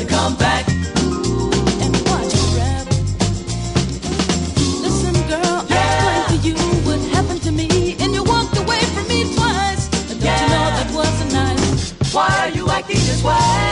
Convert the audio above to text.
come back. And watch you rap. Listen, girl, I explained to you what happened to me, and you walked away from me twice. Don't you know that wasn't nice? Why are you acting this way?